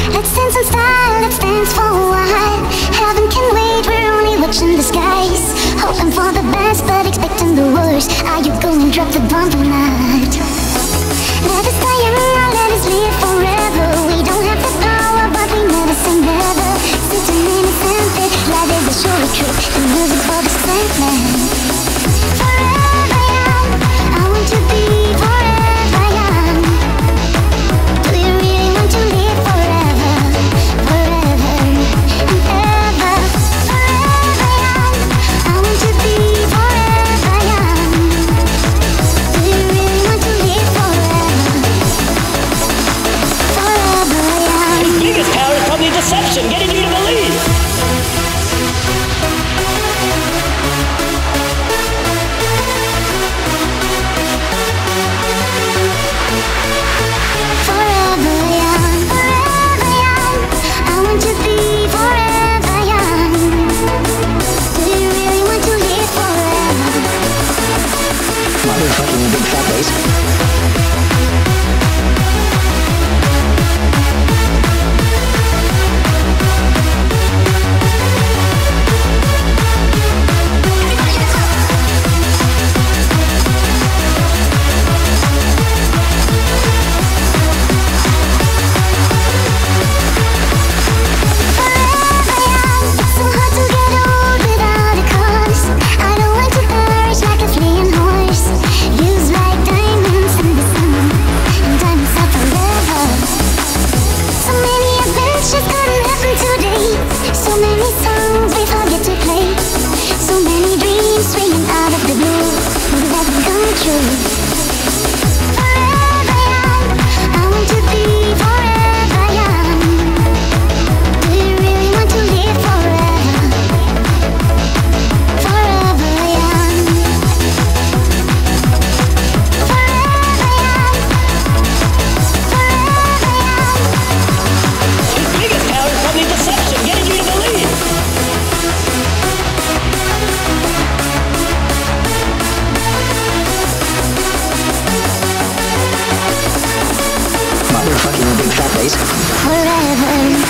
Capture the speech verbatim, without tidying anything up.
Let's dance in style, let's dance for a while. Heaven can wait, we're only watching the skies. Hoping for the best, but expecting the worst. Are you gonna drop the bomb or not? Let us die young, or let us live forever. We don't have the power, but we never say never. Sitting innocent, life is a short trip, and music for the sandman. Forever young, I want to be forever young. Do you really want to live forever, forever and ever? Forever young, I want to be forever young. Do you really want to live forever, forever young? The biggest power is probably deception, getting you to believe. Forever young, forever young, I want to be forever young. Do you really want to live forever? Motherfucking big fat bass. Forever young, so hard to get old without a cause. I don't want to perish like a fleeing horse. Used like diamonds in the sun, and diamonds are forever. So many adventures couldn't happen today. So many songs we forget to play. So many dreams swinging out of the blue, will never come true. Forever young, I want to be forever young. Do you really want to live forever, forever young? Forever young, forever young. The biggest power is probably deception, getting you to believe. Motherfucking big fat bass. Forever.